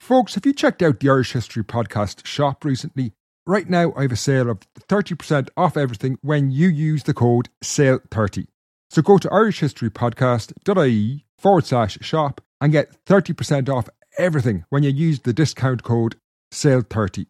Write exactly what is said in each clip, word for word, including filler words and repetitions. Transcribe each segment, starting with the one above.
Folks, have you checked out the Irish History Podcast shop recently? Right now, I have a sale of thirty percent off everything when you use the code sale thirty. So go to irishhistorypodcast.ie forward slash shop and get thirty percent off everything when you use the discount code sale thirty.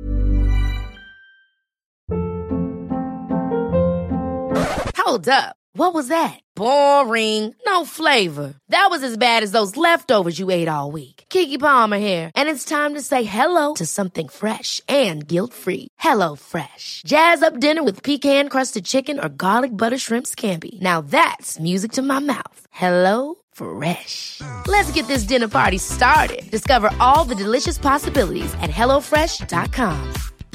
Hold up. What was that? Boring. No flavor. That was as bad as those leftovers you ate all week. Keke Palmer here. And it's time to say hello to something fresh and guilt-free. Hello Fresh. Jazz up dinner with pecan-crusted chicken or garlic butter shrimp scampi. Now that's music to my mouth. Hello Fresh. Let's get this dinner party started. Discover all the delicious possibilities at hello fresh dot com.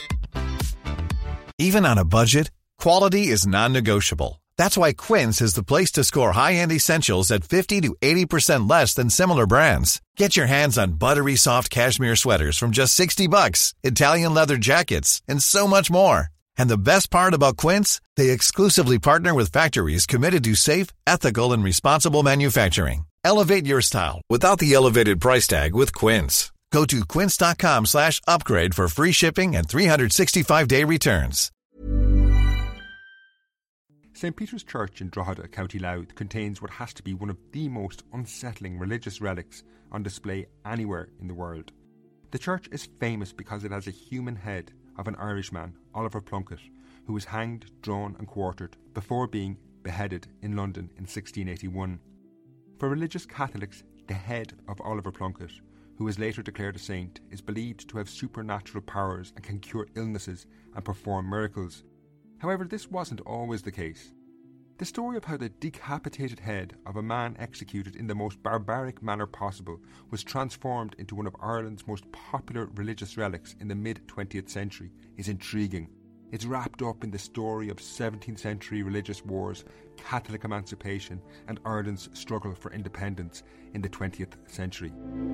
Even on a budget, quality is non-negotiable. That's why Quince is the place to score high-end essentials at fifty to eighty percent less than similar brands. Get your hands on buttery soft cashmere sweaters from just sixty bucks, Italian leather jackets, and so much more. And the best part about Quince, they exclusively partner with factories committed to safe, ethical, and responsible manufacturing. Elevate your style without the elevated price tag with Quince. Go to quince.com slash upgrade for free shipping and three sixty-five day returns. Saint Peter's Church in Drogheda, County Louth, contains what has to be one of the most unsettling religious relics on display anywhere in the world. The church is famous because it has a human head of an Irishman, Oliver Plunkett, who was hanged, drawn and quartered before being beheaded in London in sixteen eighty-one. For religious Catholics, the head of Oliver Plunkett, who was later declared a saint, is believed to have supernatural powers and can cure illnesses and perform miracles. However, this wasn't always the case. The story of how the decapitated head of a man executed in the most barbaric manner possible was transformed into one of Ireland's most popular religious relics in the mid-twentieth century is intriguing. It's wrapped up in the story of seventeenth century religious wars, Catholic emancipation and Ireland's struggle for independence in the twentieth century.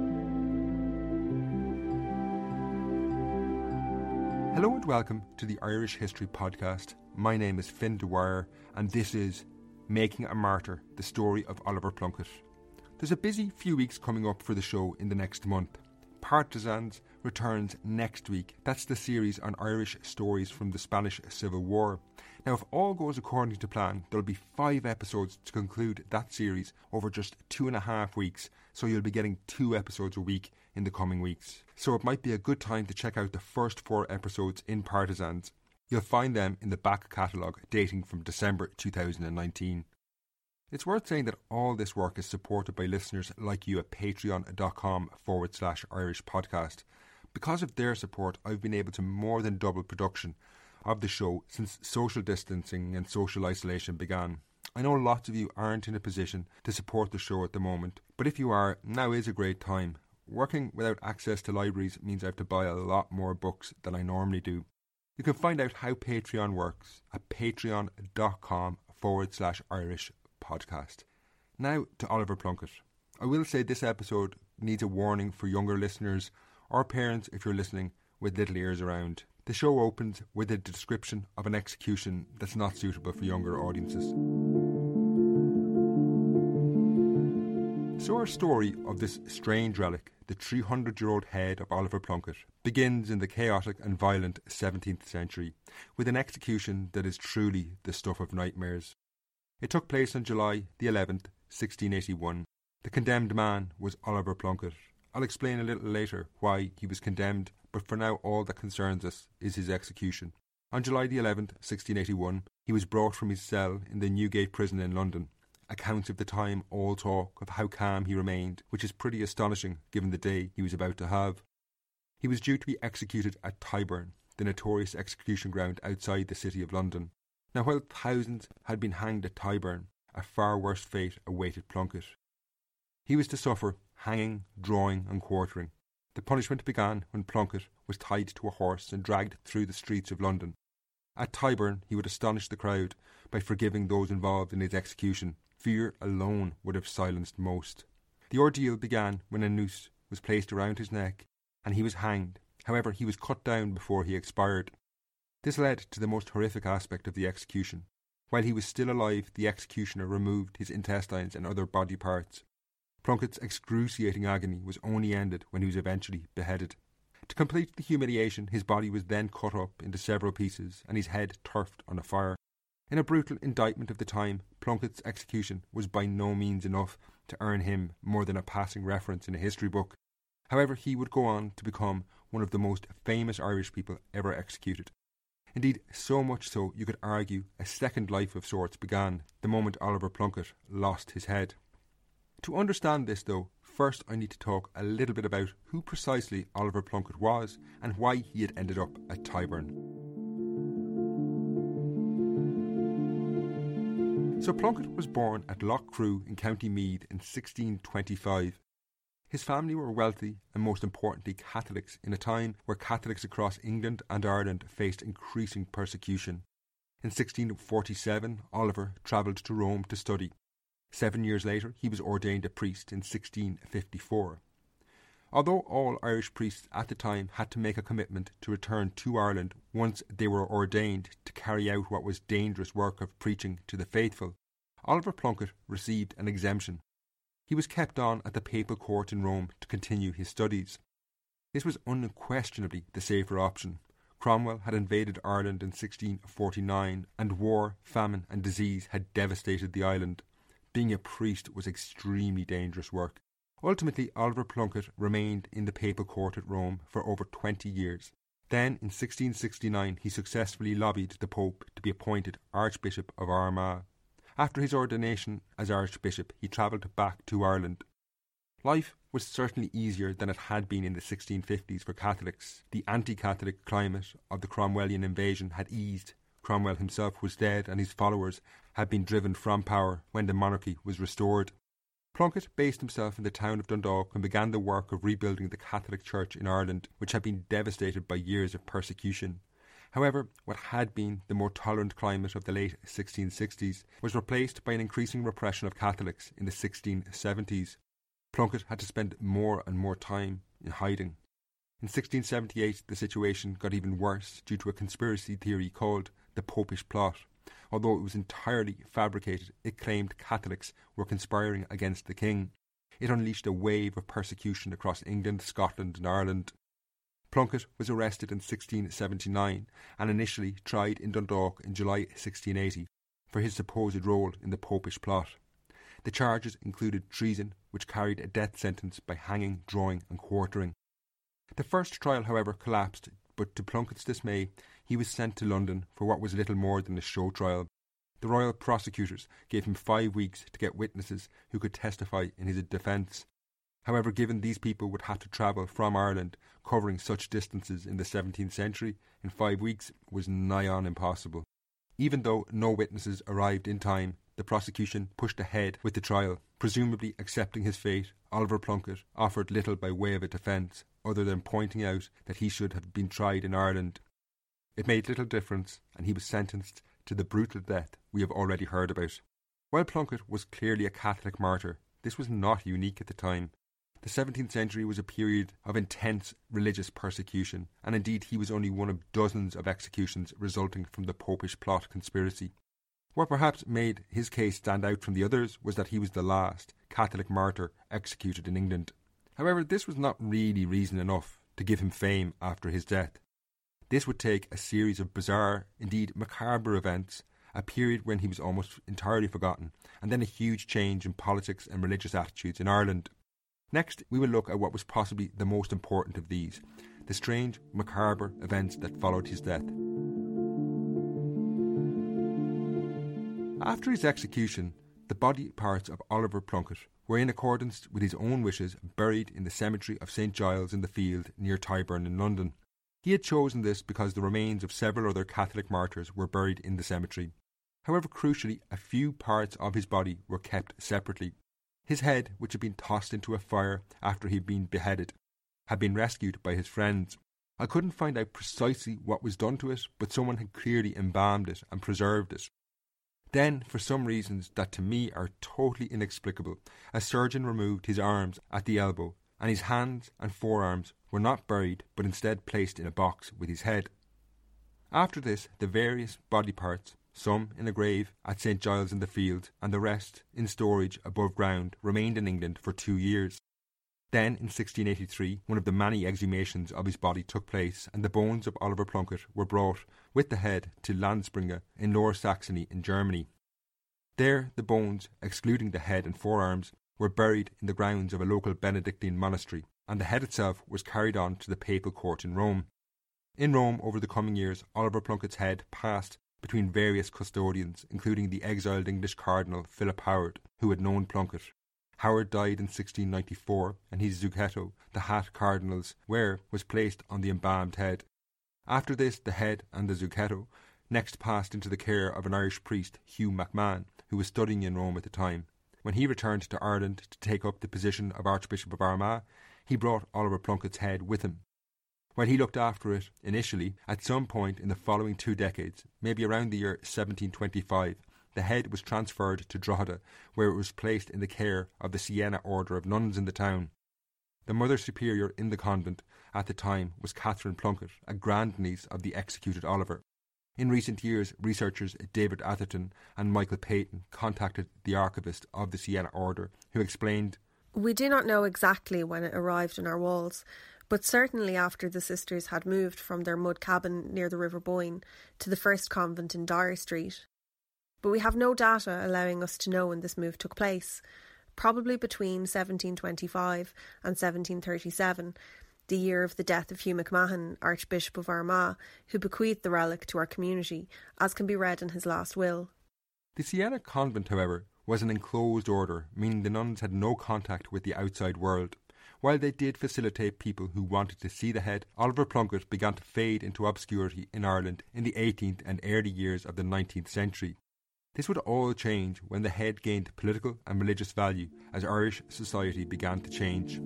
Hello and welcome to the Irish History Podcast. My name is Finn Dwyer and this is Making a Martyr, the story of Oliver Plunkett. There's a busy few weeks coming up for the show in the next month. Partisans returns next week. That's the series on Irish stories from the Spanish Civil War. Now, if all goes according to plan, there'll be five episodes to conclude that series over just two and a half weeks, so you'll be getting two episodes a week in the coming weeks. So it might be a good time to check out the first four episodes in Partisans. You'll find them in the back catalogue dating from December two thousand nineteen. It's worth saying that all this work is supported by listeners like you at patreon.com forward slash Irish podcast. Because of their support, I've been able to more than double production of the show since social distancing and social isolation began. I know lots of you aren't in a position to support the show at the moment, but if you are, now is a great time. Working without access to libraries means I have to buy a lot more books than I normally do. You can find out how Patreon works at patreon.com forward slash Irish podcast. Now to Oliver Plunkett. I will say this episode needs a warning for younger listeners or parents if you're listening with little ears around. The show opens with a description of an execution that's not suitable for younger audiences. So our story of this strange relic, the three hundred year old head of Oliver Plunkett, begins in the chaotic and violent seventeenth century with an execution that is truly the stuff of nightmares. It took place on July the eleventh, sixteen eighty-one. The condemned man was Oliver Plunkett. I'll explain a little later why he was condemned, but for now all that concerns us is his execution. On July the eleventh, sixteen eighty-one, he was brought from his cell in the Newgate prison in London. Accounts of the time all talk of how calm he remained, which is pretty astonishing given the day he was about to have. He was due to be executed at Tyburn, the notorious execution ground outside the city of London. Now, while thousands had been hanged at Tyburn, a far worse fate awaited Plunkett. He was to suffer hanging, drawing and quartering. The punishment began when Plunkett was tied to a horse and dragged through the streets of London. At Tyburn, he would astonish the crowd by forgiving those involved in his execution. Fear alone would have silenced most. The ordeal began when a noose was placed around his neck and he was hanged. However, he was cut down before he expired. This led to the most horrific aspect of the execution. While he was still alive, the executioner removed his intestines and other body parts. Plunkett's excruciating agony was only ended when he was eventually beheaded. To complete the humiliation, his body was then cut up into several pieces and his head turfed on a fire. In a brutal indictment of the time, Plunkett's execution was by no means enough to earn him more than a passing reference in a history book. However, he would go on to become one of the most famous Irish people ever executed. Indeed, so much so you could argue a second life of sorts began the moment Oliver Plunkett lost his head. To understand this though, first I need to talk a little bit about who precisely Oliver Plunkett was and why he had ended up at Tyburn. So Plunkett was born at Loughcrew in County Meath in sixteen twenty-five. His family were wealthy and most importantly Catholics in a time where Catholics across England and Ireland faced increasing persecution. In sixteen forty-seven, Oliver travelled to Rome to study. Seven years later, he was ordained a priest in sixteen fifty-four. Although all Irish priests at the time had to make a commitment to return to Ireland once they were ordained to carry out what was dangerous work of preaching to the faithful, Oliver Plunkett received an exemption. He was kept on at the papal court in Rome to continue his studies. This was unquestionably the safer option. Cromwell had invaded Ireland in sixteen forty-nine and war, famine and disease had devastated the island. Being a priest was extremely dangerous work. Ultimately, Oliver Plunkett remained in the papal court at Rome for over twenty years. Then, in sixteen sixty-nine, he successfully lobbied the Pope to be appointed Archbishop of Armagh. After his ordination as Archbishop, he travelled back to Ireland. Life was certainly easier than it had been in the sixteen fifties for Catholics. The anti-Catholic climate of the Cromwellian invasion had eased. Cromwell himself was dead and his followers had been driven from power when the monarchy was restored. Plunkett based himself in the town of Dundalk and began the work of rebuilding the Catholic Church in Ireland, which had been devastated by years of persecution. However, what had been the more tolerant climate of the late sixteen sixties was replaced by an increasing repression of Catholics in the sixteen seventies. Plunkett had to spend more and more time in hiding. In sixteen seventy-eight, the situation got even worse due to a conspiracy theory called the Popish Plot. Although it was entirely fabricated, it claimed Catholics were conspiring against the king. It unleashed a wave of persecution across England, Scotland and Ireland. Plunkett was arrested in sixteen seventy-nine and initially tried in Dundalk in July sixteen eighty for his supposed role in the Popish Plot. The charges included treason, which carried a death sentence by hanging, drawing and quartering. The first trial, however, collapsed, but to Plunkett's dismay, he was sent to London for what was little more than a show trial. The royal prosecutors gave him five weeks to get witnesses who could testify in his defence. However, given these people would have to travel from Ireland, covering such distances in the seventeenth century, in five weeks was nigh on impossible. Even though no witnesses arrived in time, the prosecution pushed ahead with the trial. Presumably accepting his fate, Oliver Plunkett offered little by way of a defence, other than pointing out that he should have been tried in Ireland. It made little difference, and he was sentenced to the brutal death we have already heard about. While Plunkett was clearly a Catholic martyr, this was not unique at the time. The seventeenth century was a period of intense religious persecution, and indeed he was only one of dozens of executions resulting from the Popish Plot conspiracy. What perhaps made his case stand out from the others was that he was the last Catholic martyr executed in England. However, this was not really reason enough to give him fame after his death. This would take a series of bizarre, indeed macabre events, a period when he was almost entirely forgotten, and then a huge change in politics and religious attitudes in Ireland. Next, we will look at what was possibly the most important of these, the strange, macabre events that followed his death. After his execution, the body parts of Oliver Plunkett were, in accordance with his own wishes, buried in the cemetery of Saint Giles in the Field near Tyburn in London. He had chosen this because the remains of several other Catholic martyrs were buried in the cemetery. However, crucially, a few parts of his body were kept separately. His head, which had been tossed into a fire after he had been beheaded, had been rescued by his friends. I couldn't find out precisely what was done to it, but someone had clearly embalmed it and preserved it. Then, for some reasons that to me are totally inexplicable, a surgeon removed his arms at the elbow, and his hands and forearms were not buried but instead placed in a box with his head. After this, the various body parts some in a grave at Saint Giles in the Field, and the rest in storage above ground, remained in England for two years. Then, in sixteen eighty-three, one of the many exhumations of his body took place, and the bones of Oliver Plunkett were brought with the head to Landsbringe in Lower Saxony in Germany. There, the bones, excluding the head and forearms, were buried in the grounds of a local Benedictine monastery, and the head itself was carried on to the papal court in Rome. In Rome, over the coming years, Oliver Plunkett's head passed between various custodians, including the exiled English Cardinal Philip Howard, who had known Plunkett. Howard died in sixteen ninety-four, and his zucchetto, the hat Cardinals wear, was placed on the embalmed head. After this, the head and the zucchetto next passed into the care of an Irish priest, Hugh MacMahon, who was studying in Rome at the time. When he returned to Ireland to take up the position of Archbishop of Armagh, he brought Oliver Plunkett's head with him. While he looked after it initially, at some point in the following two decades, maybe around the year seventeen twenty-five, the head was transferred to Drogheda, where it was placed in the care of the Siena order of nuns in the town. The Mother Superior in the convent at the time was Catherine Plunkett, a grandniece of the executed Oliver. In recent years, researchers David Atherton and Michael Payton contacted the archivist of the Siena order, who explained, "We do not know exactly when it arrived on our walls, but certainly after the sisters had moved from their mud cabin near the River Boyne to the first convent in Dyer Street. But we have no data allowing us to know when this move took place, probably between seventeen twenty-five and seventeen thirty-seven, the year of the death of Hugh MacMahon, Archbishop of Armagh, who bequeathed the relic to our community, as can be read in his last will." The Siena convent, however, was an enclosed order, meaning the nuns had no contact with the outside world. While they did facilitate people who wanted to see the head, Oliver Plunkett began to fade into obscurity in Ireland in the eighteenth and early years of the nineteenth century. This would all change when the head gained political and religious value as Irish society began to change.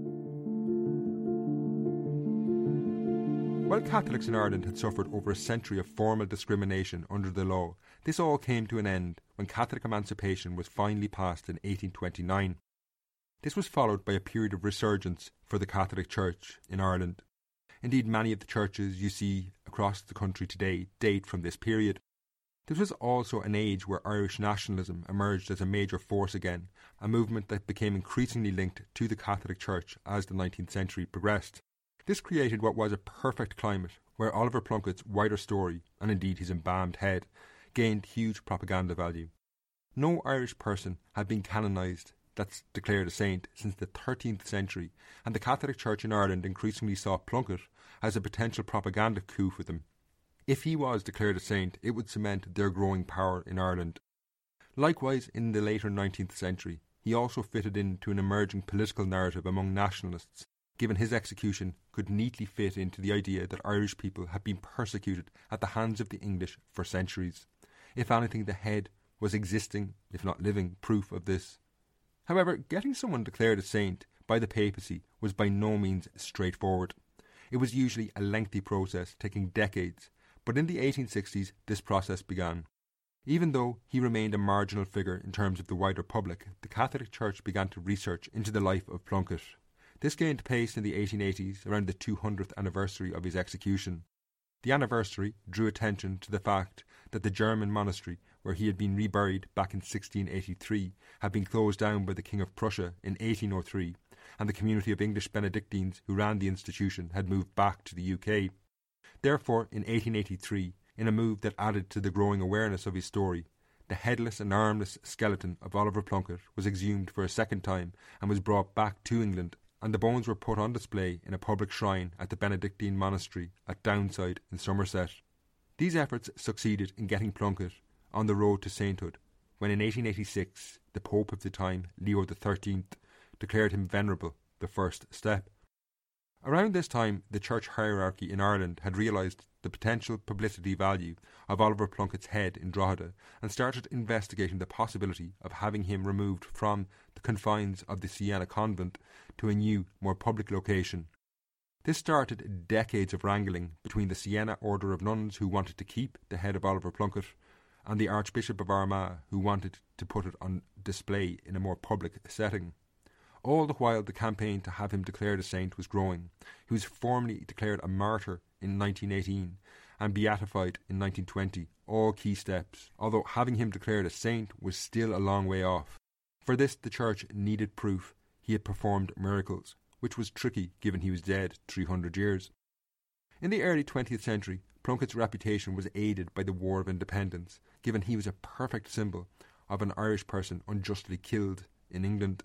While Catholics in Ireland had suffered over a century of formal discrimination under the law, this all came to an end when Catholic emancipation was finally passed in eighteen twenty-nine. This was followed by a period of resurgence for the Catholic Church in Ireland. Indeed, many of the churches you see across the country today date from this period. This was also an age where Irish nationalism emerged as a major force again, a movement that became increasingly linked to the Catholic Church as the nineteenth century progressed. This created what was a perfect climate where Oliver Plunkett's wider story, and indeed his embalmed head, gained huge propaganda value. No Irish person had been canonised, that's declared a saint, since the thirteenth century, and the Catholic Church in Ireland increasingly saw Plunkett as a potential propaganda coup for them. If he was declared a saint, it would cement their growing power in Ireland. Likewise, in the later nineteenth century, he also fitted into an emerging political narrative among nationalists, given his execution could neatly fit into the idea that Irish people had been persecuted at the hands of the English for centuries. If anything, the head was existing, if not living, proof of this. However, getting someone declared a saint by the papacy was by no means straightforward. It was usually a lengthy process, taking decades, but in the eighteen sixties this process began. Even though he remained a marginal figure in terms of the wider public, the Catholic Church began to research into the life of Plunkett. This gained pace in the eighteen eighties, around the two hundredth anniversary of his execution. The anniversary drew attention to the fact that the German monastery, where he had been reburied back in sixteen eighty-three, had been closed down by the King of Prussia in eighteen oh three, and the community of English Benedictines who ran the institution had moved back to the U K. Therefore, in eighteen eighty-three, in a move that added to the growing awareness of his story, the headless and armless skeleton of Oliver Plunkett was exhumed for a second time and was brought back to England, and the bones were put on display in a public shrine at the Benedictine monastery at Downside in Somerset. These efforts succeeded in getting Plunkett on the road to sainthood, when in eighteen eighty-six the Pope of the time, Leo the thirteenth, declared him venerable, the first step. Around this time, the church hierarchy in Ireland had realised the potential publicity value of Oliver Plunkett's head in Drogheda and started investigating the possibility of having him removed from the confines of the Siena convent to a new, more public location. This started decades of wrangling between the Siena order of nuns who wanted to keep the head of Oliver Plunkett and the Archbishop of Armagh who wanted to put it on display in a more public setting. All the while the campaign to have him declared a saint was growing. He was formally declared a martyr in nineteen eighteen, and beatified in nineteen twenty, all key steps, although having him declared a saint was still a long way off. For this the Church needed proof he had performed miracles, which was tricky given he was dead three hundred years. In the early twentieth century, Plunkett's reputation was aided by the War of Independence, given he was a perfect symbol of an Irish person unjustly killed in England.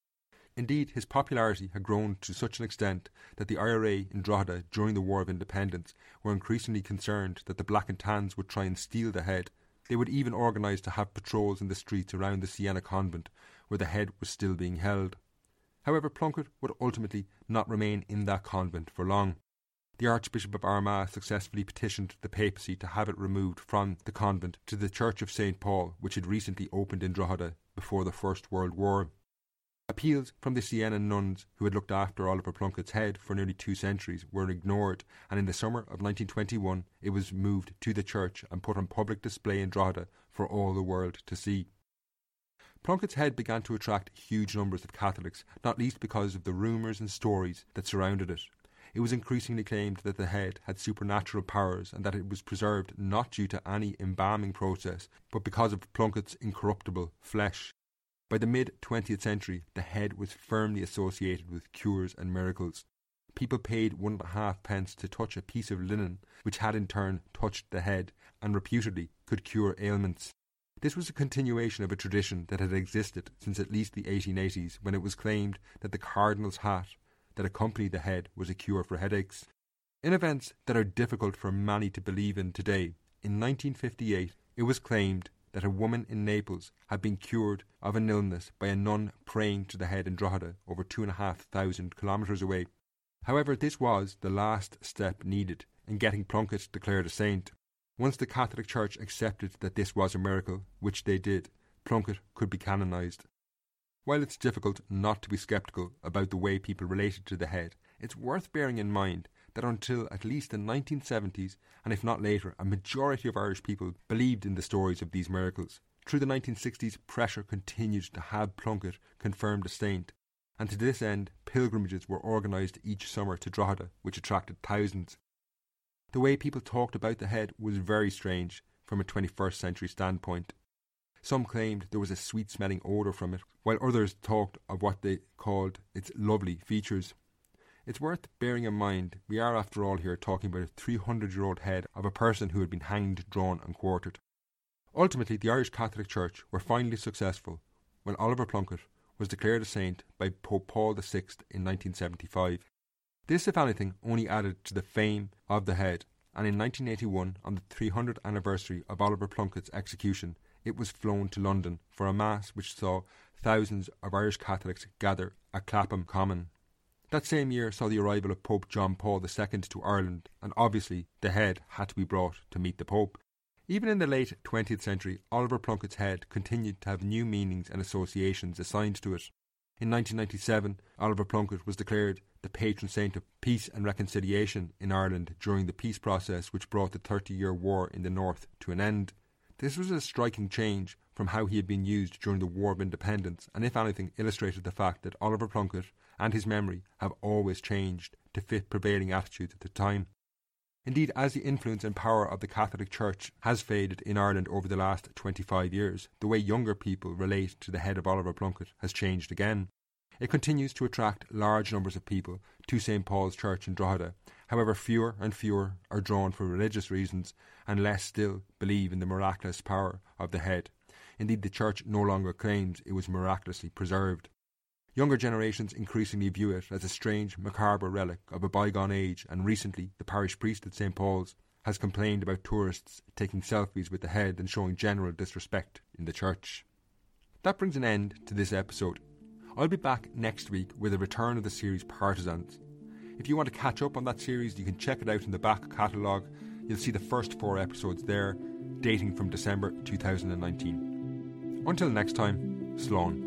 Indeed, his popularity had grown to such an extent that the I R A in Drogheda during the War of Independence were increasingly concerned that the Black and Tans would try and steal the head. They would even organise to have patrols in the streets around the Siena convent where the head was still being held. However, Plunkett would ultimately not remain in that convent for long. The Archbishop of Armagh successfully petitioned the papacy to have it removed from the convent to the Church of Saint Paul, which had recently opened in Drogheda before the First World War. Appeals from the Siena nuns who had looked after Oliver Plunkett's head for nearly two centuries were ignored, and in the summer of nineteen twenty-one it was moved to the church and put on public display in Drogheda for all the world to see. Plunkett's head began to attract huge numbers of Catholics, not least because of the rumours and stories that surrounded it. It was increasingly claimed that the head had supernatural powers and that it was preserved not due to any embalming process, but because of Plunkett's incorruptible flesh. By the mid-twentieth century, the head was firmly associated with cures and miracles. People paid one and a half pence to touch a piece of linen, which had in turn touched the head, and reputedly could cure ailments. This was a continuation of a tradition that had existed since at least the eighteen eighties, when it was claimed that the cardinal's hat that accompanied the head was a cure for headaches. In events that are difficult for many to believe in today, in nineteen fifty-eight it was claimed that a woman in Naples had been cured of an illness by a nun praying to the head in Drogheda, over two and a half thousand kilometres away. However, this was the last step needed in getting Plunkett declared a saint. Once the Catholic Church accepted that this was a miracle, which they did, Plunkett could be canonised. While it's difficult not to be sceptical about the way people related to the head, it's worth bearing in mind that until at least the nineteen seventies, and if not later, a majority of Irish people believed in the stories of these miracles. Through the nineteen sixties, pressure continued to have Plunkett confirmed a saint, and to this end, pilgrimages were organised each summer to Drogheda, which attracted thousands. The way people talked about the head was very strange from a twenty-first century standpoint. Some claimed there was a sweet-smelling odour from it, while others talked of what they called its lovely features. It's worth bearing in mind we are after all here talking about a three hundred year old head of a person who had been hanged, drawn and quartered. Ultimately, the Irish Catholic Church were finally successful when Oliver Plunkett was declared a saint by Pope Paul the Sixth in nineteen seventy-five. This, if anything, only added to the fame of the head, and in nineteen eighty-one, on the three hundredth anniversary of Oliver Plunkett's execution, it was flown to London for a mass which saw thousands of Irish Catholics gather at Clapham Common. That same year saw the arrival of Pope John Paul the Second to Ireland, and obviously the head had to be brought to meet the Pope. Even in the late twentieth century, Oliver Plunkett's head continued to have new meanings and associations assigned to it. In nineteen ninety-seven, Oliver Plunkett was declared the patron saint of peace and reconciliation in Ireland during the peace process which brought the Thirty Year War in the North to an end. This was a striking change from how he had been used during the War of Independence, and if anything illustrated the fact that Oliver Plunkett and his memory have always changed to fit prevailing attitudes at the time. Indeed, as the influence and power of the Catholic Church has faded in Ireland over the last twenty-five years, the way younger people relate to the head of Oliver Plunkett has changed again. It continues to attract large numbers of people to Saint Paul's Church in Drogheda. However, fewer and fewer are drawn for religious reasons, and less still believe in the miraculous power of the head. Indeed, the Church no longer claims it was miraculously preserved. Younger generations increasingly view it as a strange, macabre relic of a bygone age, and recently the parish priest at Saint Paul's has complained about tourists taking selfies with the head and showing general disrespect in the church. That brings an end to this episode. I'll be back next week with a return of the series Partisans. If you want to catch up on that series, you can check it out in the back catalogue. You'll see the first four episodes there, dating from December two thousand nineteen. Until next time, Slán.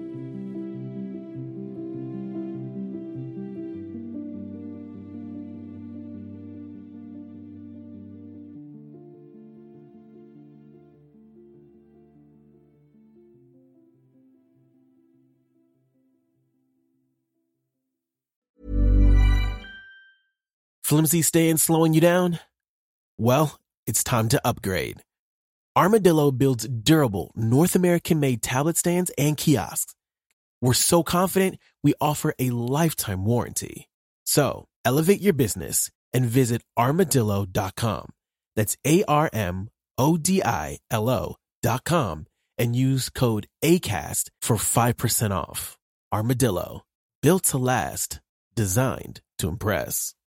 Flimsy staying slowing you down? Well, it's time to upgrade. Armadillo builds durable, North American-made tablet stands and kiosks. We're so confident, we offer a lifetime warranty. So, elevate your business and visit armadillo dot com. That's A R M O D I L O dot com and use code ACAST for five percent off. Armadillo, built to last, designed to impress.